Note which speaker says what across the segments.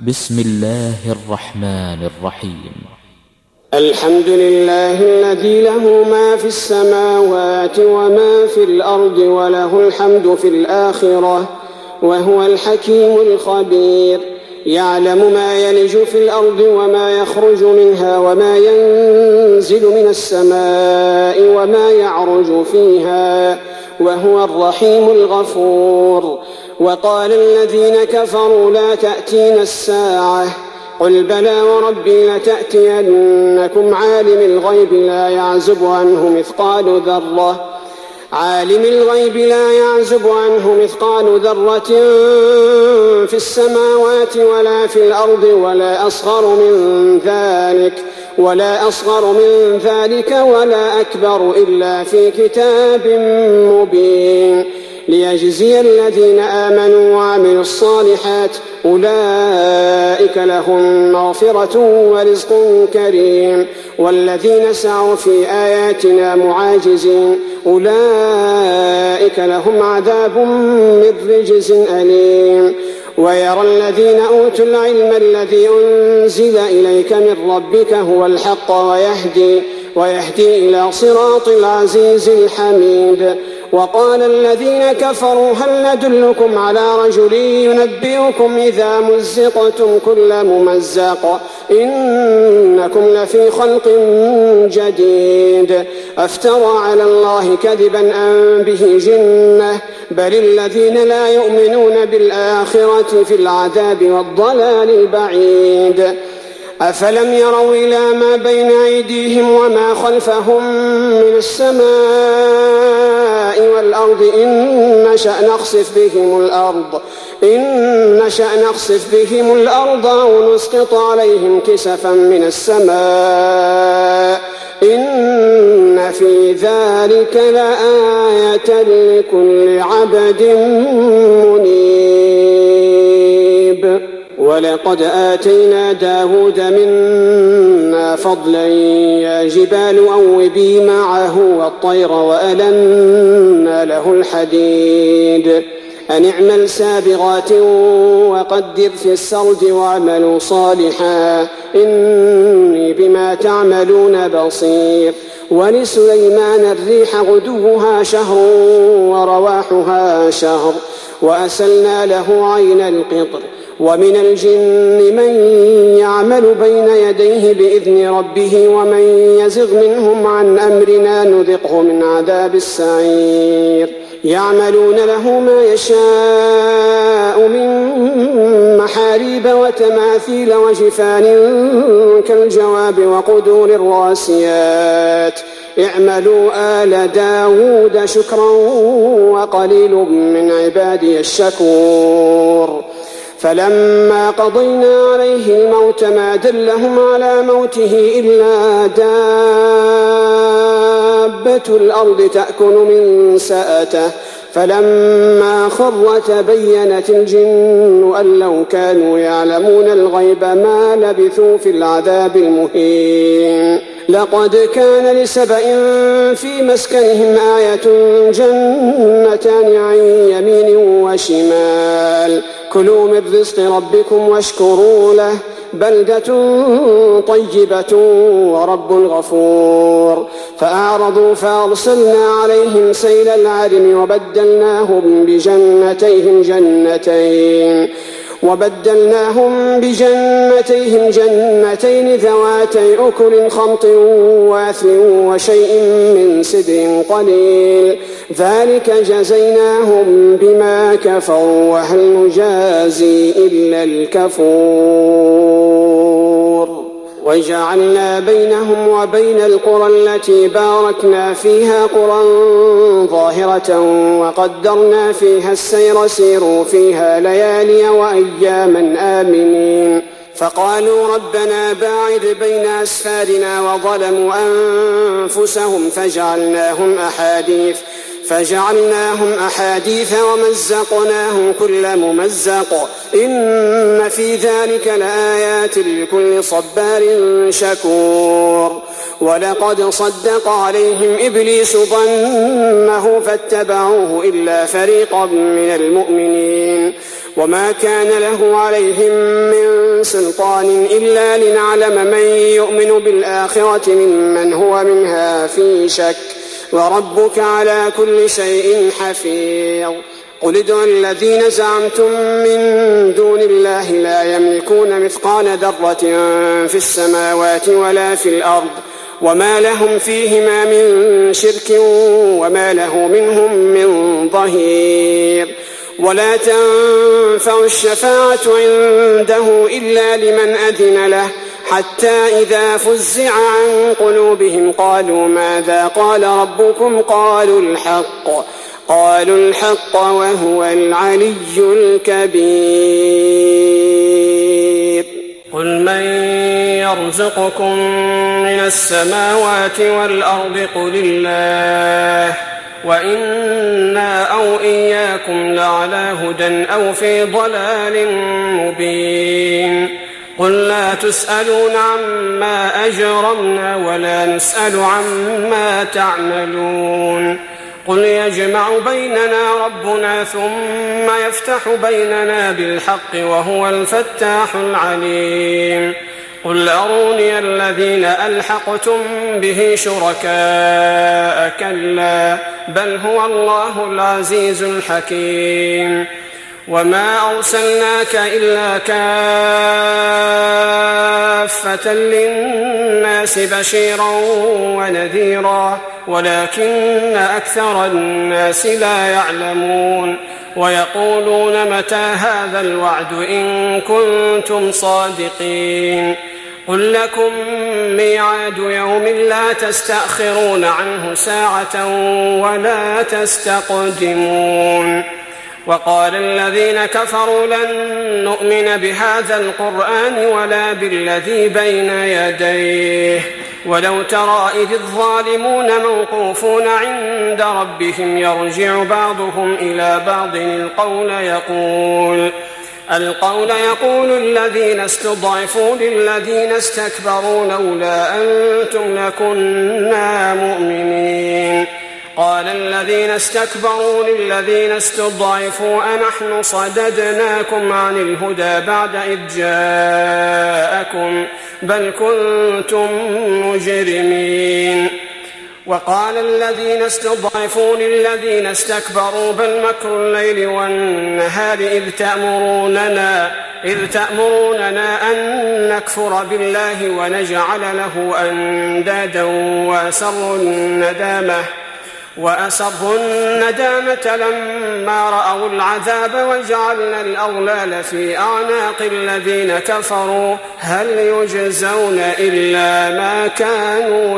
Speaker 1: بسم الله الرحمن الرحيم.
Speaker 2: الحمد لله الذي له ما في السماوات وما في الأرض وله الحمد في الآخرة وهو الحكيم الخبير. يعلم ما يلج في الأرض وما يخرج منها وما ينزل من السماء وما يعرج فيها وهو الرحيم الغفور. وقال الذين كفروا لا تأتينا الساعة قل بلى وربي لتأتينكم عالم الغيب لا يعزب عنه مثقال ذرة في السماوات ولا في الأرض ولا أصغر من ذلك ولا أكبر إلا في كتاب مبين ليجزي الذين آمنوا وعملوا الصالحات أولئك لهم مغفرة ورزق كريم. والذين سعوا في آياتنا معاجزين أولئك لهم عذاب من رجز أليم. ويرى الذين أوتوا العلم الذي أنزل إليك من ربك هو الحق ويهدي إلى صراط العزيز الحميد. وقال الذين كفروا هل ندلكم على رجل ينبئكم إذا مزقتم كل ممزق إنكم لفي خلق جديد أفترى على الله كذبا أم به جنة بل الذين لا يؤمنون بالآخرة في العذاب والضلال البعيد. أفلم يروا إلى ما بين أيديهم وما خلفهم من السماء والأرض إن نشأ نخسف بهم الأرض أو نسقط عليهم كسفا من السماء إن في ذلك لآية لكل عبد منيب. ولقد آتينا داود منا فضلا يا جبال أوبي معه والطير وألنا له الحديد أن اعمل سابغات وقدر في السرد واعملوا صالحا إني بما تعملون بصير. ولسليمان الريح غدوها شهر ورواحها شهر وأسلنا له عين القطر. ومن الجن من يعمل بين يديه بإذن ربه ومن يزغ منهم عن أمرنا نذقه من عذاب السعير. يعملون له ما يشاء من محاريب وتماثيل وجفان كالجواب وقدور الراسيات اعملوا آل داود شكرا وقليل من عبادي الشكور. فلما قضينا عليه الموت ما دلهم على موته إلا دابة الأرض تأكل من سأته فلما خر تبينت الجن أن لو كانوا يعلمون الغيب ما لبثوا في العذاب المهين. لقد كان لسبأ في مسكنهم آية جنتان عن يمين وشمال كلوا من رزق ربكم واشكروا له بلدة طيبة ورب غفور. فأعرضوا فأرسلنا عليهم سيل العرم وبدلناهم بجنتيهم جنتين ذواتي أكل خمط واثل وشيء من سدر قليل ذلك جزيناهم بما كفروا وهل نجازي إلا الكفور. وجعلنا بينهم وبين القرى التي باركنا فيها قرى ظاهرة وقدرنا فيها السير سيروا فيها ليالي وأياما آمنين. فقالوا ربنا باعد بين أسفارنا وظلموا أنفسهم فجعلناهم أحاديث ومزقناهم كل ممزق إن في ذلك لآيات لكل صبار شكور. ولقد صدق عليهم إبليس ظنه فاتبعوه إلا فريقا من المؤمنين وما كان له عليهم من سلطان إلا لنعلم من يؤمن بالآخرة ممن هو منها في شك وربك على كل شيء حفيظ. قل ادعوا الذين زعمتم من دون الله لا يملكون مثقال ذرة في السماوات ولا في الأرض وما لهم فيهما من شرك وما له منهم من ظهير. ولا تنفع الشفاعة عنده إلا لمن أذن له حتى إذا فزع عن قلوبهم قالوا ماذا قال ربكم قالوا الحق وهو العلي الكبير.
Speaker 3: قل من يرزقكم من السماوات والأرض قل الله وإنا أو إياكم لعلى هدى أو في ضلال مبين. قل لا تسألون عما أجرمنا ولا نسأل عما تعملون. قل يجمع بيننا ربنا ثم يفتح بيننا بالحق وهو الفتاح العليم. قل أروني الذين ألحقتم به شركاء كلا بل هو الله العزيز الحكيم. وما أرسلناك إلا كافة للناس بشيرا ونذيرا ولكن أكثر الناس لا يعلمون. ويقولون متى هذا الوعد إن كنتم صادقين. قل لكم ميعاد يوم لا تستأخرون عنه ساعة ولا تستقدمون. وقال الذين كفروا لن نؤمن بهذا القرآن ولا بالذي بين يديه ولو ترى إذ الظالمون موقوفون عند ربهم يرجع بعضهم إلى بعض القول يقول الذين استضعفوا للذين استكبروا لولا أنتم لكنا مؤمنين. قال الذين استكبروا للذين استضعفوا أنحن صددناكم عن الهدى بعد إذ جاءكم بل كنتم مجرمين. وقال الذين استضعفوا للذين استكبروا بل مكر الليل والنهار إذ تأمروننا أن نكفر بالله ونجعل له أندادا وأسروا الندامة لما رأوا العذاب وجعلنا الأغلال في أعناق الذين كفروا هل يجزون إلا ما كانوا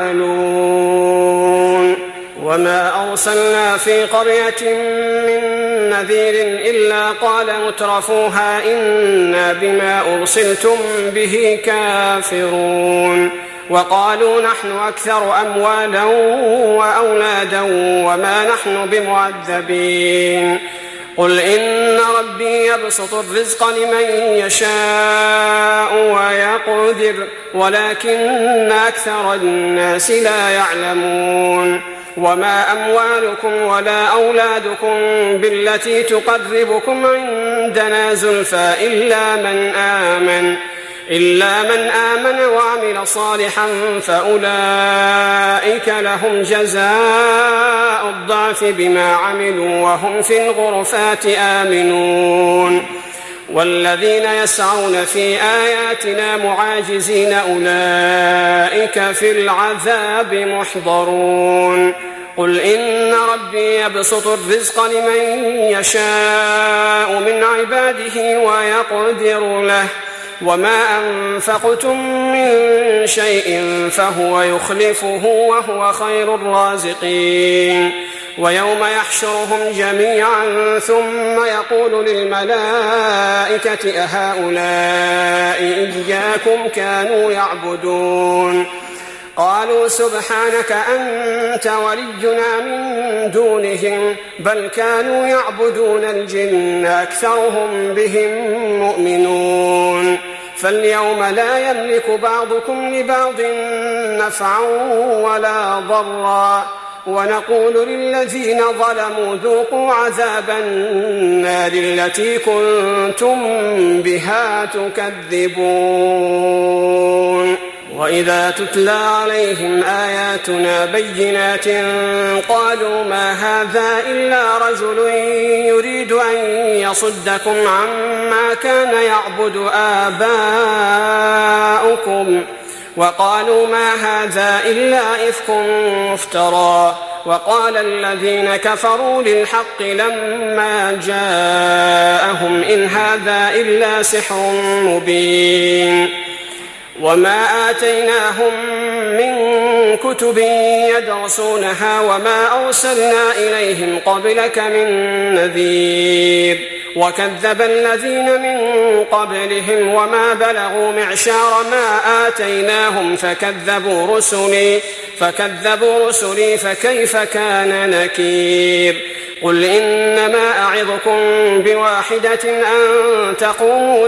Speaker 3: يعملون. وما أرسلنا في قرية من نذير إلا قال مترفوها إنا بما أرسلتم به كافرون. وقالوا نحن أكثر أموالا وأولادا وما نحن بمعذبين. قل إن ربي يبسط الرزق لمن يشاء ويقدر ولكن أكثر الناس لا يعلمون. وما أموالكم ولا أولادكم بالتي تقربكم عندنا زلفى إلا من آمن وعمل صالحا فأولئك لهم جزاء الضعف بما عملوا وهم في الغرفات آمنون. والذين يسعون في آياتنا معاجزين أولئك في العذاب محضرون. قل إن ربي يبسط الرزق لمن يشاء من عباده ويقدر له وما أنفقتم من شيء فهو يخلفه وهو خير الرازقين. ويوم يحشرهم جميعا ثم يقول للملائكة أهؤلاء إياكم كانوا يعبدون قالوا سبحانك أنت ولينا من دونهم بل كانوا يعبدون الجن أكثرهم بهم مؤمنون. فاليوم لا يملك بعضكم لبعض نفعا ولا ضرا ونقول للذين ظلموا ذوقوا عذاب النار التي كنتم بها تكذبون وإذا تتلى عليهم آياتنا بينات قالوا ما هذا إلا رجل يريد أن يصدكم عما كان يعبد آباؤكم وقالوا ما هذا إلا إفك مفترى وقال الذين كفروا للحق لما جاءهم إن هذا إلا سحر مبين وما آتيناهم من كتب يدرسونها وما أرسلنا إليهم قبلك من نذير وكذب الذين من قبلهم وما بلغوا معشار ما آتيناهم فكذبوا رسلي فكيف كان نكير قل إنما أعظكم بواحدة أن تقوموا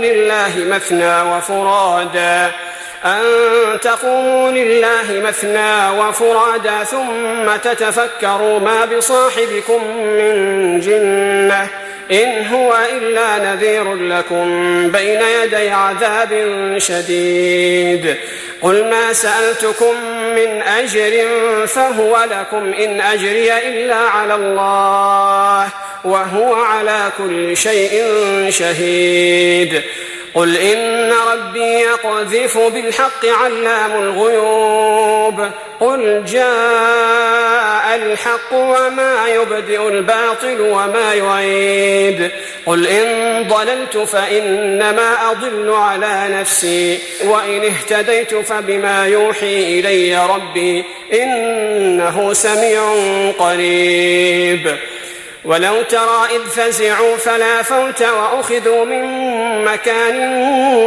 Speaker 3: لله مثنى وفرادا ثم تتفكروا ما بصاحبكم من جنة إن هو إلا نذير لكم بين يدي عذاب شديد قل ما سألتكم من أجر فهو لكم إن أجري إلا على الله وهو على كل شيء شهيد قل إن ربي يقذف بالحق علام الغيوب قل جاء الحق وما يبدئ الباطل وما يعيد قل إن ضللت فإنما أضل على نفسي وإن اهتديت فبما يوحي إلي ربي إنه سميع قريب ولو ترى إذ فزعوا فلا فوت وأخذوا من مكان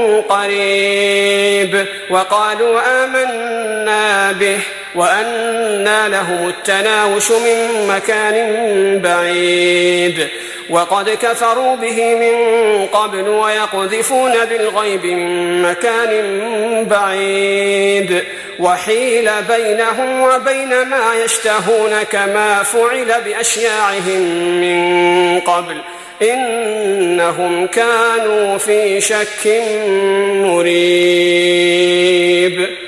Speaker 3: قريب وقالوا آمنا به وأنى لهم التناوش من مكان بعيد وقد كفروا به من قبل ويقذفون بالغيب من مكان بعيد وحيل بينهم وبين ما يشتهون كما فعل بأشياعهم من قبل إنهم كانوا في شك مريب